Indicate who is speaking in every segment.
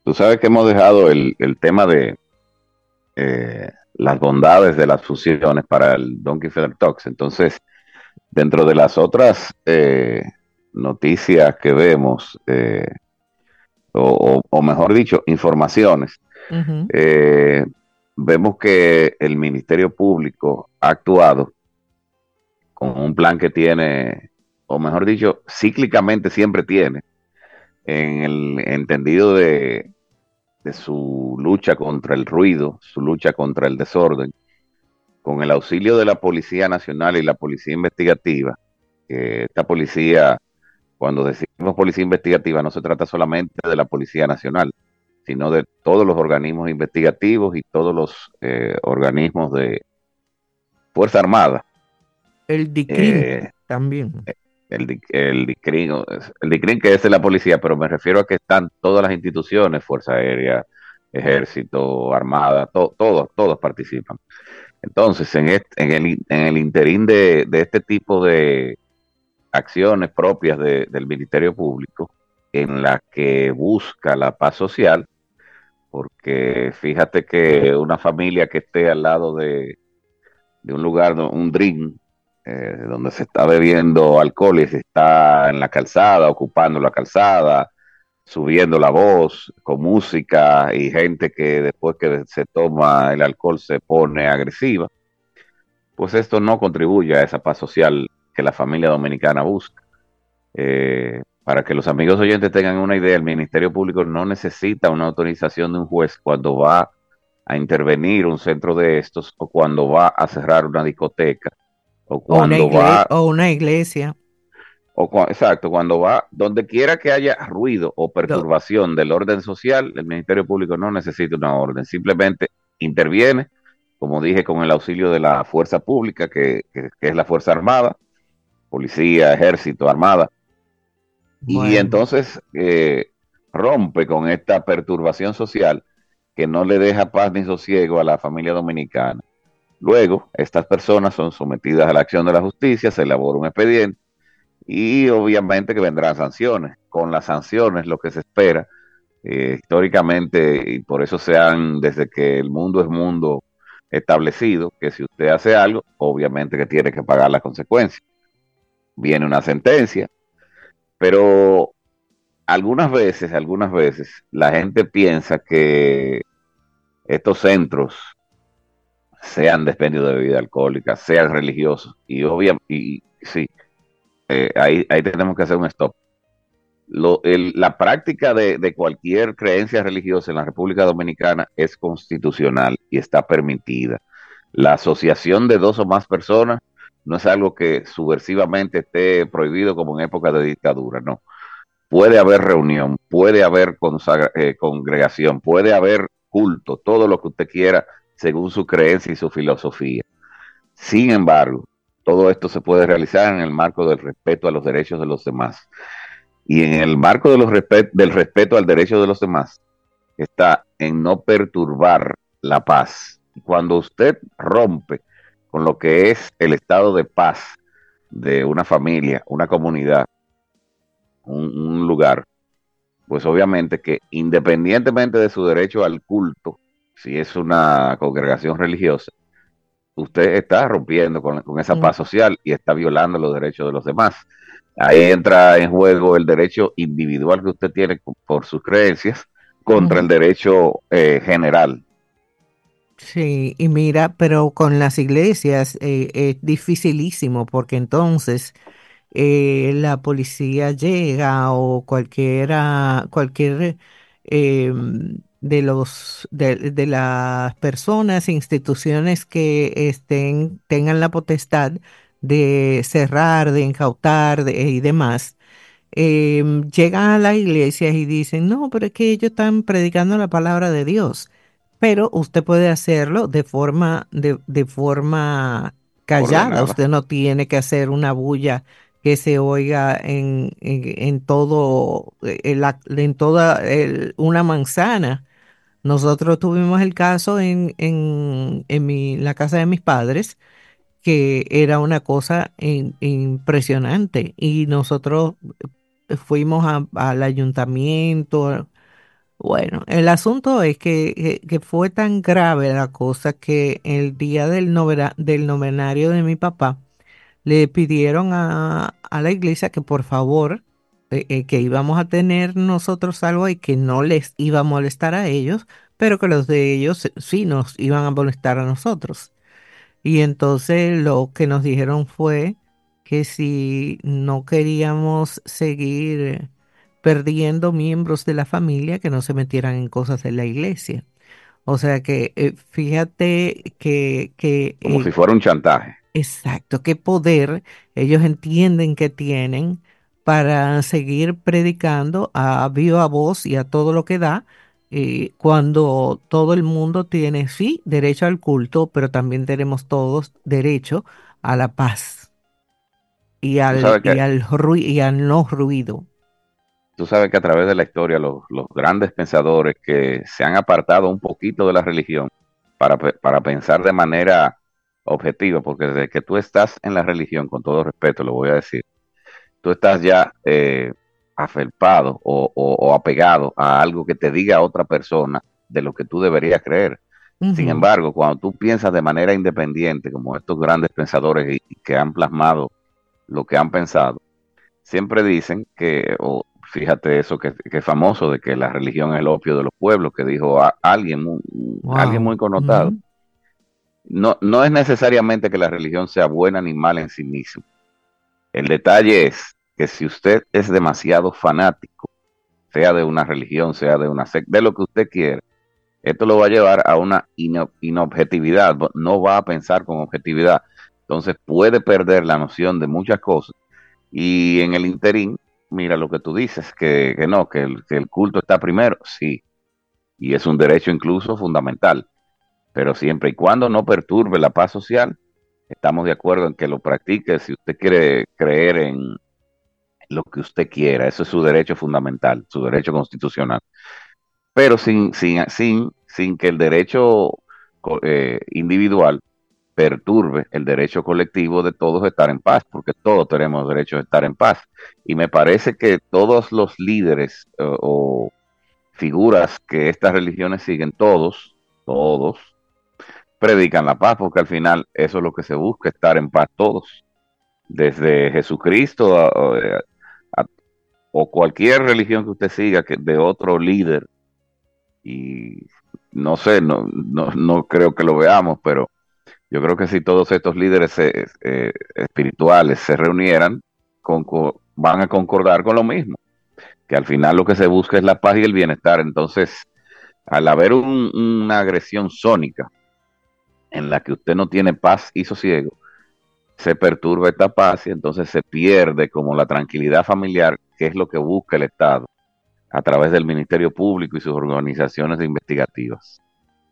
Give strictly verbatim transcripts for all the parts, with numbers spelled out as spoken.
Speaker 1: Tú sabes que hemos dejado el, el tema de eh, las bondades de las fusiones para el Donkey Feather Talks. Entonces, dentro de las otras eh, noticias que vemos, eh, o, o- o mejor dicho, informaciones,
Speaker 2: Ujú.
Speaker 1: eh, vemos que el Ministerio Público ha actuado con un plan que tiene, o mejor dicho, cíclicamente siempre tiene, en el entendido de, de su lucha contra el ruido, su lucha contra el desorden, con el auxilio de la Policía Nacional y la Policía Investigativa. Que esta policía, cuando decimos policía investigativa, no se trata solamente de la Policía Nacional, sino de todos los organismos investigativos y todos los eh, organismos de Fuerza Armada.
Speaker 2: El DICRIM
Speaker 1: Eh,
Speaker 2: también.
Speaker 1: el, di- el DICRIN, el DICRIN que es de la policía, pero me refiero a que están todas las instituciones, Fuerza Aérea, Ejército, Armada, to- todos, todos participan. Entonces, en, este, en, el, en el interín de, de este tipo de acciones propias de, del Ministerio Público, en la que busca la paz social, porque fíjate que una familia que esté al lado de, de un lugar, un drink, eh, donde se está bebiendo alcohol y se está en la calzada, ocupando la calzada, subiendo la voz con música y gente que después que se toma el alcohol se pone agresiva, pues esto no contribuye a esa paz social que la familia dominicana busca. Eh, para que los amigos oyentes tengan una idea, el Ministerio Público no necesita una autorización de un juez cuando va a intervenir un centro de estos o cuando va a cerrar una discoteca o
Speaker 2: O una
Speaker 1: cuando
Speaker 2: igle-
Speaker 1: va,
Speaker 2: o una iglesia.
Speaker 1: o cua- exacto, cuando va, donde quiera que haya ruido o
Speaker 2: Do-
Speaker 1: perturbación del orden social, el Ministerio Público no necesita una orden, simplemente interviene, como dije, con el auxilio de la fuerza pública, que, que, que es la Fuerza Armada, policía, ejército, armada, y
Speaker 2: Bueno,
Speaker 1: entonces eh, rompe con esta perturbación social que no le deja paz ni sosiego a la familia dominicana. Luego, estas personas son sometidas a la acción de la justicia, se elabora un expediente y obviamente que vendrán sanciones. Con las sanciones lo que se espera eh, históricamente, y por eso se han, desde que el mundo es mundo, establecido que si usted hace algo, obviamente que tiene que pagar las consecuencias. Viene una sentencia, pero algunas veces, algunas veces, la gente piensa que estos centros, sean de expendio de bebida alcohólica, sean religiosos, y obviamente, y sí, eh, ahí, ahí tenemos que hacer un stop. Lo, el, la práctica de, de, cualquier creencia religiosa en la República Dominicana es constitucional y está permitida. La asociación de dos o más personas no es algo que subversivamente esté prohibido como en época de dictadura, no. Puede haber reunión, puede haber consagra, eh, congregación, puede haber culto, todo lo que usted quiera según su creencia y su filosofía. Sin embargo, todo esto se puede realizar en el marco del respeto a los derechos de los demás. Y en el marco de los respet del respeto al derecho de los demás está en no perturbar la paz. Cuando usted rompe con lo que es el estado de paz de una familia, una comunidad, un, un lugar, pues obviamente que independientemente de su derecho al culto, si es una congregación religiosa, usted está rompiendo con, con esa
Speaker 2: mm,
Speaker 1: paz social y está violando los derechos de los demás. Ahí entra en juego el derecho individual que usted tiene por sus creencias contra el
Speaker 2: ujú.
Speaker 1: derecho eh, general.
Speaker 2: Sí, y mira, pero con las iglesias eh, es dificilísimo porque entonces eh, la policía llega o cualquiera, cualquier eh, de los de, de las personas, instituciones que estén, tengan la potestad de cerrar, de incautar de- y demás, em, llegan a las iglesias y dicen, no, pero es que ellos están predicando la palabra de Dios. Pero usted puede hacerlo de forma, de, de forma callada.
Speaker 1: Ordenada.
Speaker 2: Usted no tiene que hacer una bulla que se oiga en, en, en todo, eh, en, la- en toda el- una manzana. Nosotros tuvimos el caso en, en, en mi, la casa de mis padres, que era una cosa in- impresionante. Y nosotros fuimos a- al ayuntamiento Bueno, el asunto es que, que- que fue tan grave la cosa que el día del, novena- del novenario de mi papá le pidieron a, a la iglesia que por favor, eh, eh, que íbamos a tener nosotros algo y que no les iba a molestar a ellos, pero que los de ellos eh, sí nos iban a molestar a nosotros. Y entonces lo que nos dijeron fue que si no queríamos seguir perdiendo miembros de la familia, que no se metieran en cosas de la iglesia. O sea que eh, fíjate que, que
Speaker 1: Como
Speaker 2: eh,
Speaker 1: si fuera un chantaje.
Speaker 2: exacto, qué poder ellos entienden que tienen para seguir predicando a viva voz y a todo lo que da, eh, cuando todo el mundo tiene, sí, derecho al culto, pero también tenemos todos derecho a la paz y
Speaker 1: Tú
Speaker 2: al,
Speaker 1: sabes que,
Speaker 2: y al, rui- y al no ruido.
Speaker 1: tú sabes que a través de la historia los, los grandes pensadores que se han apartado un poquito de la religión para, pe- para pensar de manera objetiva, porque desde que tú estás en la religión, con todo respeto lo voy a decir, tú estás ya eh, afelpado o, o- o apegado a algo que te diga otra persona de lo que tú deberías creer. Sin
Speaker 2: Ujú,
Speaker 1: embargo, cuando tú piensas de manera independiente, como estos grandes pensadores y- y que han plasmado lo que han pensado, siempre dicen que, o fíjate eso que, que es famoso, de que la religión es el opio de los pueblos, que dijo a- alguien, muy- alguien
Speaker 2: wow.
Speaker 1: muy connotado.
Speaker 2: Ujú,
Speaker 1: No, no es necesariamente que la religión sea buena ni mala en sí misma. El detalle es que si usted es demasiado fanático, sea de una religión, sea de una secta, de lo que usted quiere, esto lo va a llevar a una ino- inobjetividad, no va a pensar con objetividad. Entonces puede perder la noción de muchas cosas. Y en el interín, mira lo que tú dices, que, que no, que el, que el culto está primero, sí, y es un derecho incluso fundamental, pero siempre y cuando no perturbe la paz social, estamos de acuerdo en que lo practique si usted quiere creer en lo que usted quiera, eso es su derecho fundamental, su derecho constitucional, pero sin, sin, sin, sin que el derecho co- eh, individual perturbe el derecho colectivo de todos a estar en paz, porque todos tenemos derecho a estar en paz. Y me parece que todos los líderes eh, o figuras que estas religiones siguen, todos, todos, predican la paz, porque al final eso es lo que se busca, estar en paz todos, desde Jesucristo a- a- a- o cualquier religión que usted siga que de otro líder, y no sé, no, no, no creo que lo veamos, pero yo creo que si todos estos líderes eh, eh, espirituales se reunieran, conco- van a concordar con lo mismo, que al final lo que se busca es la paz y el bienestar. Entonces, al haber un- una agresión sónica en la que usted no tiene paz y sosiego, se perturba esta paz y entonces se pierde como la tranquilidad familiar, que es lo que busca el Estado a través del Ministerio Público y sus organizaciones investigativas.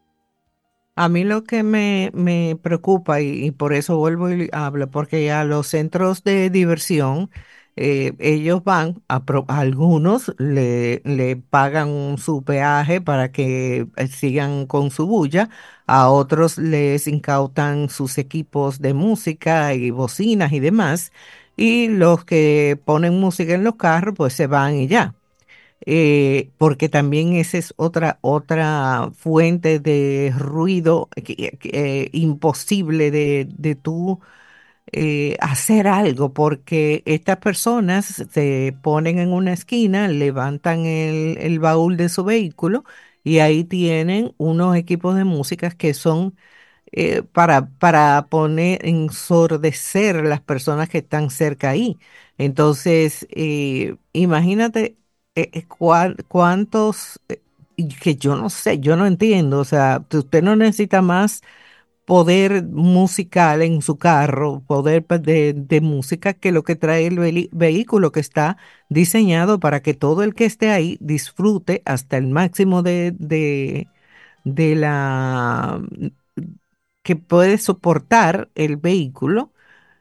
Speaker 2: a mí lo que me, me preocupa, y, y por eso vuelvo y hablo, porque a los centros de diversión, eh, ellos van, a, pro- a algunos le, le pagan su peaje para que eh, sigan con su bulla, a otros les incautan sus equipos de música y bocinas y demás, y los que ponen música en los carros, pues se van y ya, eh, porque también esa es otra, otra fuente de ruido que- que, eh, imposible de, de tú eh, hacer algo, porque estas personas se ponen en una esquina, levantan el, el baúl de su vehículo y ahí tienen unos equipos de música que son eh, para, para poner, ensordecer a las personas que están cerca ahí. Entonces, eh, imagínate eh, eh, cuál- cuántos, eh, y que yo no sé, yo no entiendo, o sea, t- usted no necesita más poder musical en su carro, poder pa- de, de música que lo que trae el veli- vehículo que está diseñado para que todo el que esté ahí disfrute hasta el máximo de, de de la que puede soportar el vehículo.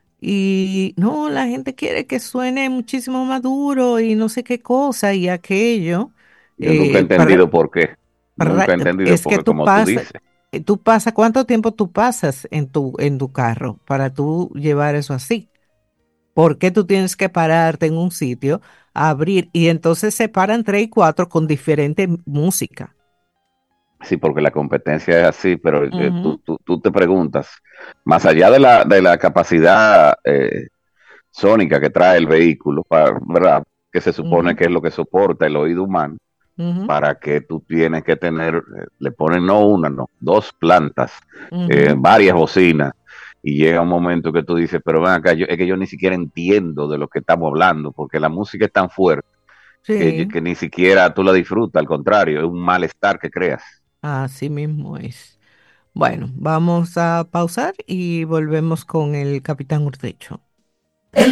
Speaker 2: Y no, la gente quiere que suene muchísimo más duro y no sé qué cosa y aquello.
Speaker 1: Yo nunca he
Speaker 2: eh, para,
Speaker 1: entendido por qué,
Speaker 2: para-
Speaker 1: nunca he entendido
Speaker 2: es que
Speaker 1: por qué,
Speaker 2: tú
Speaker 1: como tú
Speaker 2: pasas,
Speaker 1: dices.
Speaker 2: eh, tú pasas, ¿cuánto tiempo tú pasas en tu, en tu carro para tú llevar eso así? ¿Por qué tú tienes que pararte en un sitio, abrir y entonces se paran tres y cuatro con diferente música?
Speaker 1: Sí, porque la competencia es así, pero eh, tú,
Speaker 2: Ujú,
Speaker 1: tú, tú te preguntas, más allá de la, de la capacidad eh, sónica que trae el vehículo, para, ¿verdad? Que se supone
Speaker 2: ujú,
Speaker 1: que es lo que soporta el oído humano,
Speaker 2: ujú,
Speaker 1: para que tú tienes que tener, eh, le ponen no una, no, dos plantas, eh,
Speaker 2: ujú.
Speaker 1: varias bocinas, y llega un momento que tú dices, pero ven acá, yo, es que yo ni siquiera entiendo de lo que estamos hablando, porque la música es tan fuerte que, yo-
Speaker 2: Sí,
Speaker 1: que ni siquiera tú la disfrutas, al contrario, es un malestar que creas.
Speaker 2: así mismo es. Bueno, vamos a pausar y volvemos con el Capitán Urtecho.